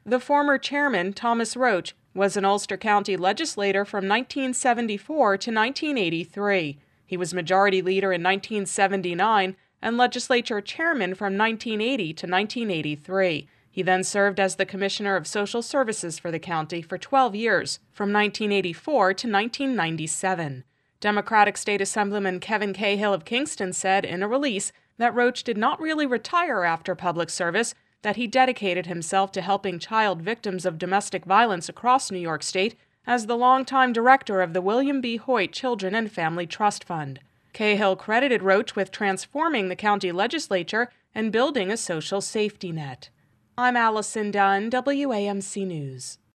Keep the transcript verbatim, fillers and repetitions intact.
The former chairman, Thomas Roach, was an Ulster County legislator from nineteen seventy-four to nineteen eighty-three. He was majority leader in nineteen seventy-nine and legislature chairman from nineteen eighty to nineteen eighty-three. He then served as the Commissioner of Social Services for the county for twelve years, from nineteen eighty-four to nineteen ninety-seven. Democratic State Assemblyman Kevin Cahill of Kingston said in a release that Roach did not really retire after public service, that he dedicated himself to helping child victims of domestic violence across New York State as the longtime director of the William B. Hoyt Children and Family Trust Fund. Cahill credited Roach with transforming the county legislature and building a social safety net. I'm Allison Dunn, W A M C News.